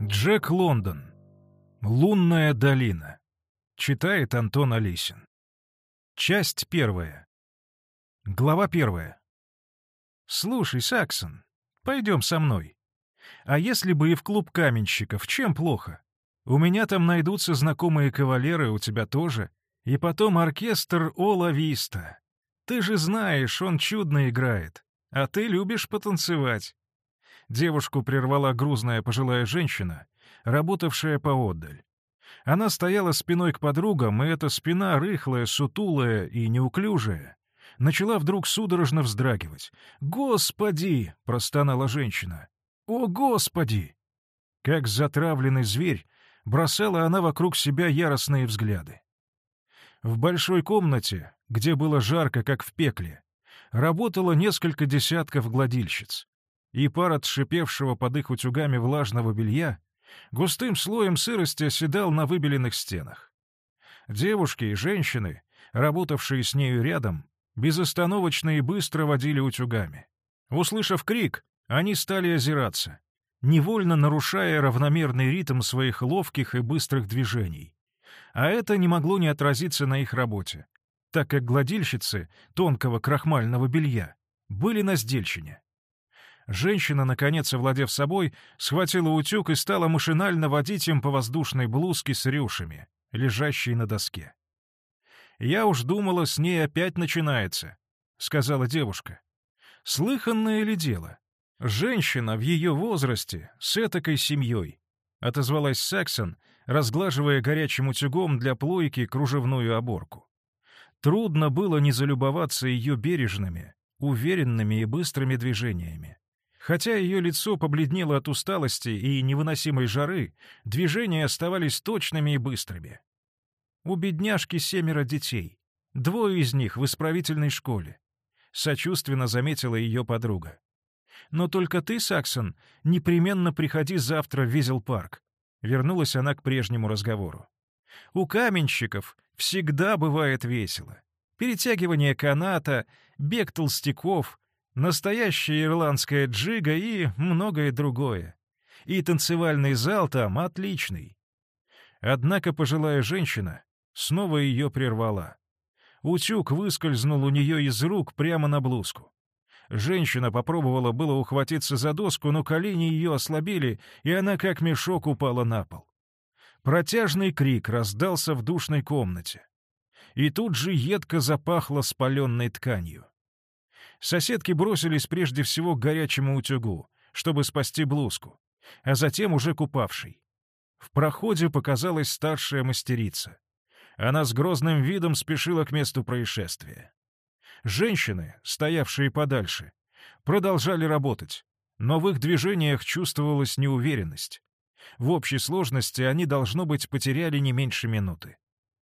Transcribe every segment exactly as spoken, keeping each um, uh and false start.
Джек Лондон. Лунная долина. Читает Антон Олесин. Часть первая. Глава первая. «Слушай, Саксон, пойдем со мной. А если бы и в клуб каменщиков, чем плохо? У меня там найдутся знакомые кавалеры, у тебя тоже. И потом оркестр Ола Виста. Ты же знаешь, он чудно играет. А ты любишь потанцевать». Девушку прервала грузная пожилая женщина, работавшая поотдаль. Она стояла спиной к подругам, и эта спина, рыхлая, сутулая и неуклюжая, начала вдруг судорожно вздрагивать. «Господи!» — простонала женщина. «О, Господи!» Как затравленный зверь, бросала она вокруг себя яростные взгляды. В большой комнате, где было жарко, как в пекле, работало несколько десятков гладильщиц, и пар от шипевшего под их утюгами влажного белья густым слоем сырости оседал на выбеленных стенах. Девушки и женщины, работавшие с нею рядом, безостановочно и быстро водили утюгами. Услышав крик, они стали озираться, невольно нарушая равномерный ритм своих ловких и быстрых движений. А это не могло не отразиться на их работе, так как гладильщицы тонкого крахмального белья были на сдельщине. Женщина, наконец овладев собой, схватила утюг и стала машинально водить им по воздушной блузке с рюшами, лежащей на доске. «Я уж думала, с ней опять начинается», — сказала девушка. «Слыханное ли дело? Женщина в ее возрасте, с этакой семьей», — отозвалась Саксон, разглаживая горячим утюгом для плойки кружевную оборку. Трудно было не залюбоваться ее бережными, уверенными и быстрыми движениями. Хотя ее лицо побледнело от усталости и невыносимой жары, движения оставались точными и быстрыми. У бедняжки семеро детей, двое из них в исправительной школе. Сочувственно заметила ее подруга. «Но только ты, Саксон, непременно приходи завтра в Визел-парк». Вернулась она к прежнему разговору. «У каменщиков всегда бывает весело. Перетягивание каната, бег толстяков, настоящая ирландская джига и многое другое. И танцевальный зал там отличный». Однако пожилая женщина снова ее прервала. Утюг выскользнул у нее из рук прямо на блузку. Женщина попробовала было ухватиться за доску, но колени ее ослабели, и она как мешок упала на пол. Протяжный крик раздался в душной комнате. И тут же едко запахло спаленной тканью. Соседки бросились прежде всего к горячему утюгу, чтобы спасти блузку, а затем уже купавшей. В проходе показалась старшая мастерица. Она с грозным видом спешила к месту происшествия. Женщины, стоявшие подальше, продолжали работать, но в их движениях чувствовалась неуверенность. В общей сложности они, должно быть, потеряли не меньше минуты.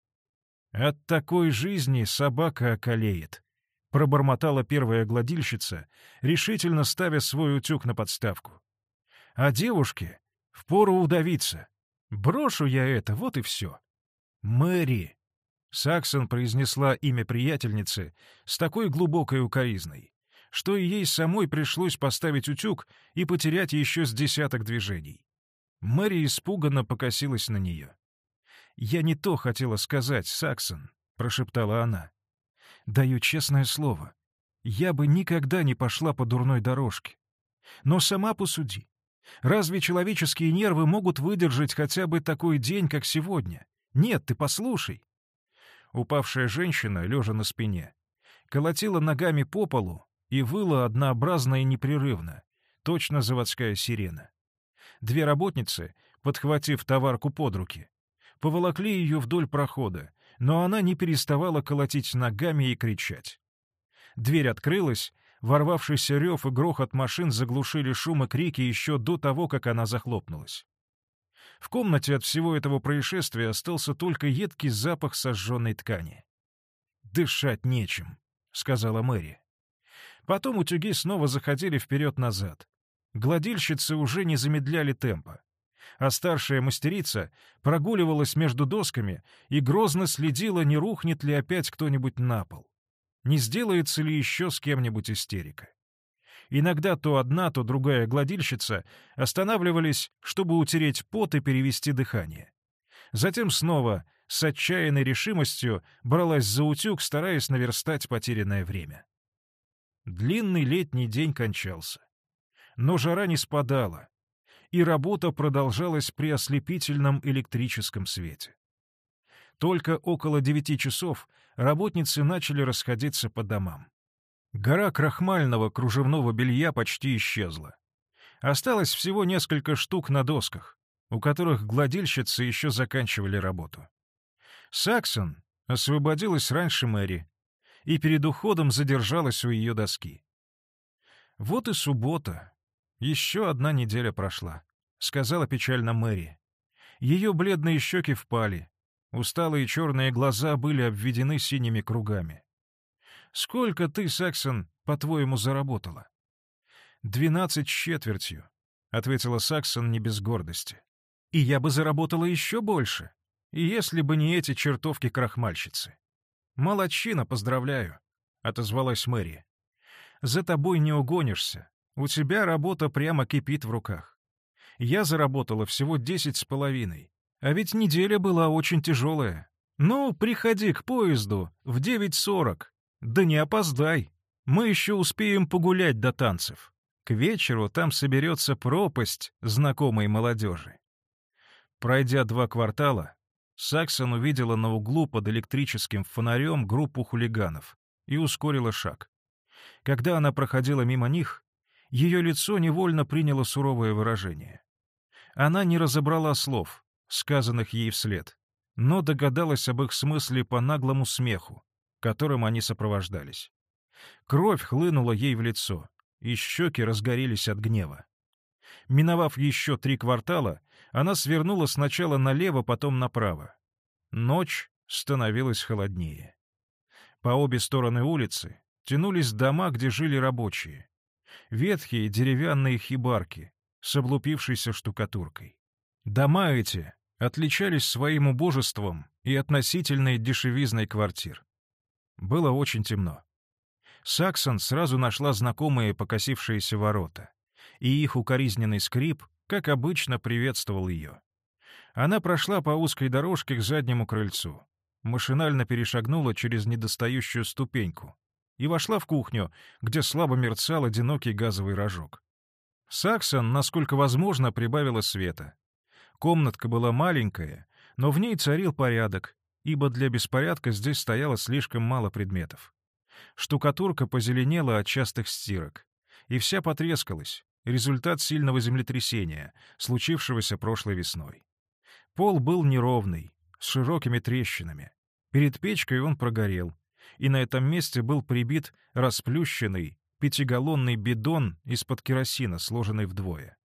«От такой жизни собака околеет», — пробормотала первая гладильщица, решительно ставя свой утюг на подставку. «А девушке впору удавиться. Брошу я это, вот и все». «Мэри», — Саксон произнесла имя приятельницы с такой глубокой укоризной, что и ей самой пришлось поставить утюг и потерять еще с десяток движений. Мэри испуганно покосилась на нее. «Я не то хотела сказать, Саксон», — прошептала она. «Даю честное слово, я бы никогда не пошла по дурной дорожке. Но сама посуди. Разве человеческие нервы могут выдержать хотя бы такой день, как сегодня? Нет, ты послушай». Упавшая женщина, лежа на спине, колотила ногами по полу и выла однообразно и непрерывно, точно заводская сирена. Две работницы, подхватив товарку под руки, поволокли ее вдоль прохода, но она не переставала колотить ногами и кричать. Дверь открылась, ворвавшийся рев и грохот машин заглушили шум и крики еще до того, как она захлопнулась. В комнате от всего этого происшествия остался только едкий запах сожженной ткани. «Дышать нечем», — сказала Мэри. Потом утюги снова заходили вперед-назад. Гладильщицы уже не замедляли темпа, а старшая мастерица прогуливалась между досками и грозно следила, не рухнет ли опять кто-нибудь на пол, не сделается ли еще с кем-нибудь истерика. Иногда то одна, то другая гладильщица останавливались, чтобы утереть пот и перевести дыхание. Затем снова с отчаянной решимостью бралась за утюг, стараясь наверстать потерянное время. Длинный летний день кончался. Но жара не спадала, и работа продолжалась при ослепительном электрическом свете. Только около девяти часов работницы начали расходиться по домам. Гора крахмального кружевного белья почти исчезла. Осталось всего несколько штук на досках, у которых гладильщицы еще заканчивали работу. Саксон освободилась раньше Мэри и перед уходом задержалась у ее доски. «Вот и суббота. Еще одна неделя прошла», — сказала печально Мэри. Ее бледные щеки впали, усталые черные глаза были обведены синими кругами. «Сколько ты, Саксон, по-твоему, заработала?» «Двенадцать с четвертью», — ответила Саксон не без гордости. «И я бы заработала еще больше, и если бы не эти чертовки-крахмальщицы». «Молодчина, поздравляю», — отозвалась Мэри. «За тобой не угонишься. У тебя работа прямо кипит в руках. Я заработала всего десять с половиной, а ведь неделя была очень тяжелая. Ну, приходи к поезду в девять сорок. Да не опоздай. Мы еще успеем погулять до танцев. К вечеру там соберется пропасть знакомой молодежи». Пройдя два квартала, Саксон увидела на углу под электрическим фонарем группу хулиганов и ускорила шаг. Когда она проходила мимо них, ее лицо невольно приняло суровое выражение. Она не разобрала слов, сказанных ей вслед, но догадалась об их смысле по наглому смеху, которым они сопровождались. Кровь хлынула ей в лицо, и щеки разгорелись от гнева. Миновав еще три квартала, она свернула сначала налево, потом направо. Ночь становилась холоднее. По обе стороны улицы тянулись дома, где жили рабочие. Ветхие деревянные хибарки с облупившейся штукатуркой. Дома эти отличались своим убожеством и относительной дешевизной квартир. Было очень темно. Саксон сразу нашла знакомые покосившиеся ворота, и их укоризненный скрип, как обычно, приветствовал ее. Она прошла по узкой дорожке к заднему крыльцу, машинально перешагнула через недостающую ступеньку и вошла в кухню, где слабо мерцал одинокий газовый рожок. Саксон, насколько возможно, прибавила света. Комнатка была маленькая, но в ней царил порядок, ибо для беспорядка здесь стояло слишком мало предметов. Штукатурка позеленела от частых стирок, и вся потрескалась, результат сильного землетрясения, случившегося прошлой весной. Пол был неровный, с широкими трещинами. Перед печкой он прогорел, и на этом месте был прибит расплющенный пятигаллонный бидон из-под керосина, сложенный вдвое.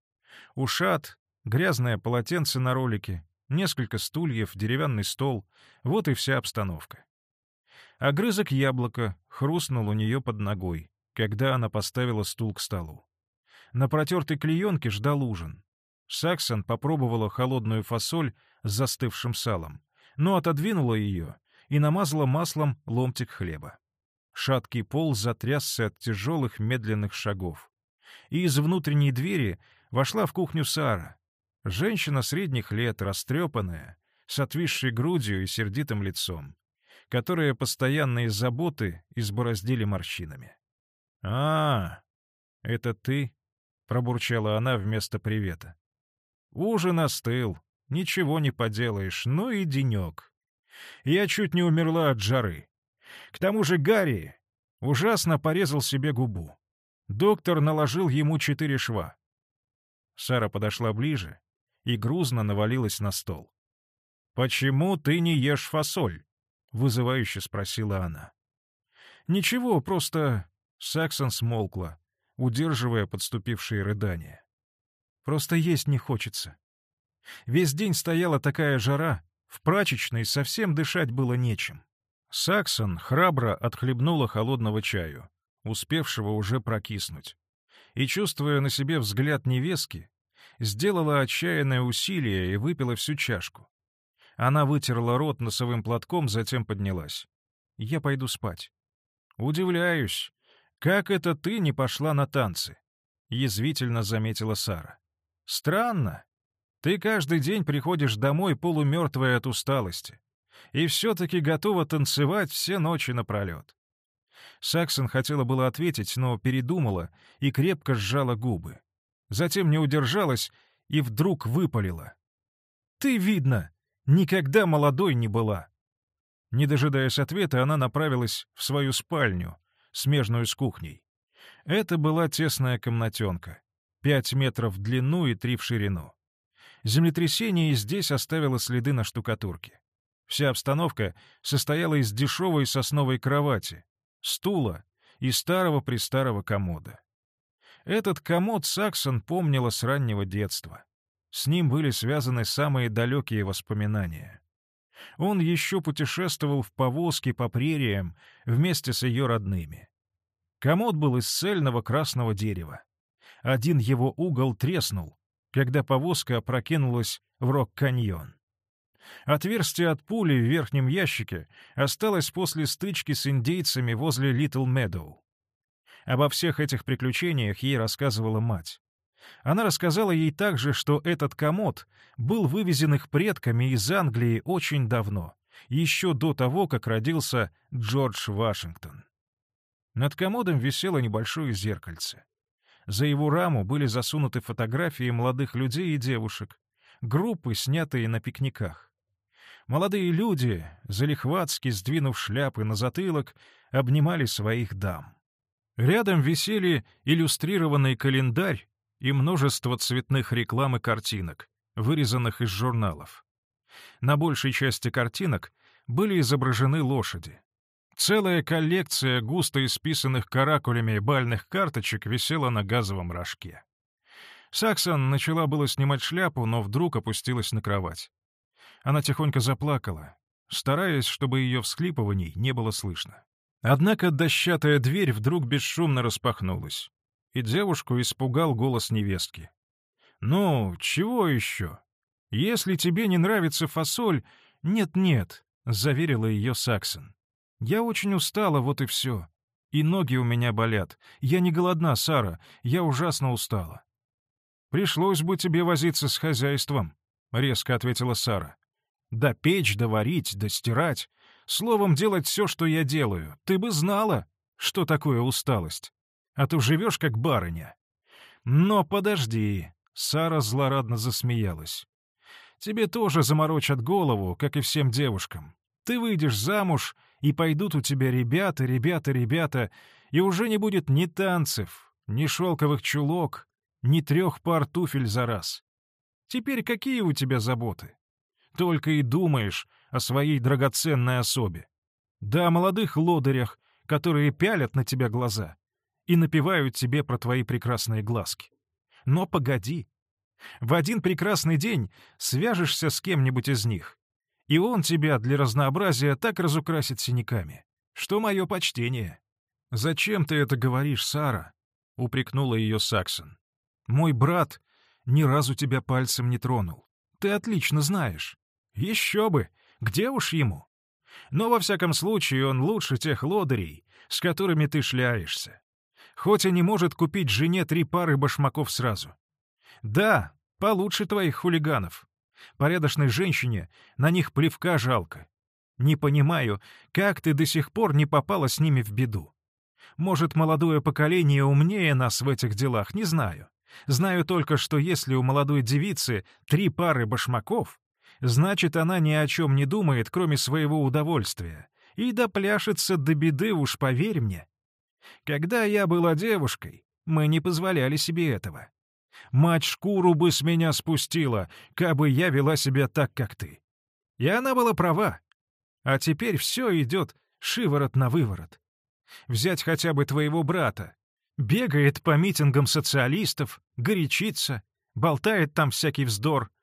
Ушат, грязное полотенце на ролике, несколько стульев, деревянный стол — вот и вся обстановка. Огрызок яблока хрустнул у нее под ногой, когда она поставила стул к столу. На протертой клеенке ждал ужин. Саксон попробовала холодную фасоль с застывшим салом, но отодвинула ее и намазала маслом ломтик хлеба. Шаткий пол затрясся от тяжелых медленных шагов. И из внутренней двери вошла в кухню Сара. Женщина средних лет, растрепанная, с отвисшей грудью и сердитым лицом, которая постоянные заботы избороздили морщинами. «А, это ты?» — пробурчала она вместо привета. «Ужин остыл, ничего не поделаешь, ну и денек. Я чуть не умерла от жары. К тому же Гарри ужасно порезал себе губу. Доктор наложил ему четыре шва». Сара подошла ближе и грузно навалилась на стол. «Почему ты не ешь фасоль?» — вызывающе спросила она. «Ничего, просто...» — Саксон смолкла, удерживая подступившие рыдания. «Просто есть не хочется. Весь день стояла такая жара, в прачечной совсем дышать было нечем». Саксон храбро отхлебнула холодного чаю, успевшего уже прокиснуть, и, чувствуя на себе взгляд невестки, сделала отчаянное усилие и выпила всю чашку. Она вытерла рот носовым платком, затем поднялась. «Я пойду спать». «Удивляюсь, «Как это ты не пошла на танцы?» — язвительно заметила Сара. «Странно. Ты каждый день приходишь домой полумертвая от усталости и все-таки готова танцевать все ночи напролет». Саксон хотела было ответить, но передумала и крепко сжала губы. Затем не удержалась и вдруг выпалила. «Ты, видно, никогда молодой не была». Не дожидаясь ответа, она направилась в свою спальню, смежную с кухней. Это была тесная комнатенка, пять метров в длину и три в ширину. Землетрясение и здесь оставило следы на штукатурке. Вся обстановка состояла из дешевой сосновой кровати, стула и старого-престарого комода. Этот комод Саксон помнила с раннего детства. С ним были связаны самые далекие воспоминания. Он еще путешествовал в повозке по прериям вместе с ее родными. Комод был из цельного красного дерева. Один его угол треснул, когда повозка опрокинулась в Рок-каньон. Отверстие от пули в верхнем ящике осталось после стычки с индейцами возле Литл Медоу. Обо всех этих приключениях ей рассказывала мать. Она рассказала ей также, что этот комод был вывезен их предками из Англии очень давно, еще до того, как родился Джордж Вашингтон. Над комодом висело небольшое зеркальце. За его раму были засунуты фотографии молодых людей и девушек, группы, снятые на пикниках. Молодые люди, залихватски сдвинув шляпы на затылок, обнимали своих дам. Рядом висели иллюстрированный календарь и множество цветных реклам и картинок, вырезанных из журналов. На большей части картинок были изображены лошади. Целая коллекция густо исписанных каракулями бальных карточек висела на газовом рожке. Саксон начала было снимать шляпу, но вдруг опустилась на кровать. Она тихонько заплакала, стараясь, чтобы ее всхлипываний не было слышно. Однако дощатая дверь вдруг бесшумно распахнулась, и девушку испугал голос невестки. «Ну, чего еще? Если тебе не нравится фасоль...» «Нет-нет», — заверила ее Саксон. «Я очень устала, вот и все. И ноги у меня болят. Я не голодна, Сара, я ужасно устала». «Пришлось бы тебе возиться с хозяйством», — резко ответила Сара. «Да печь, да варить, да стирать. Словом, делать все, что я делаю. Ты бы знала, что такое усталость. А то живешь как барыня». «Но подожди», — Сара злорадно засмеялась. «Тебе тоже заморочат голову, как и всем девушкам. Ты выйдешь замуж, и пойдут у тебя ребята, ребята, ребята, и уже не будет ни танцев, ни шелковых чулок, ни трех пар туфель за раз. Теперь какие у тебя заботы? Только и думаешь о своей драгоценной особе. Да о молодых лодырях, которые пялят на тебя глаза и напевают тебе про твои прекрасные глазки. Но погоди. В один прекрасный день свяжешься с кем-нибудь из них, и он тебя для разнообразия так разукрасит синяками, что мое почтение». «Зачем ты это говоришь, Сара?» — упрекнула ее Саксон. «Мой брат ни разу тебя пальцем не тронул. Ты отлично знаешь. Еще бы! Где уж ему? Но во всяком случае он лучше тех лодырей, с которыми ты шляешься. Хоть и не может купить жене три пары башмаков сразу. Да, получше твоих хулиганов. Порядочной женщине на них плевка жалко. Не понимаю, как ты до сих пор не попала с ними в беду. Может, молодое поколение умнее нас в этих делах, не знаю. Знаю только, что если у молодой девицы три пары башмаков, значит, она ни о чем не думает, кроме своего удовольствия, и допляшется до беды, уж поверь мне. Когда я была девушкой, мы не позволяли себе этого. Мать шкуру бы с меня спустила, кабы я вела себя так, как ты. И она была права. А теперь все идет шиворот на выворот. Взять хотя бы твоего брата. Бегает по митингам социалистов, горячится, болтает там всякий вздор.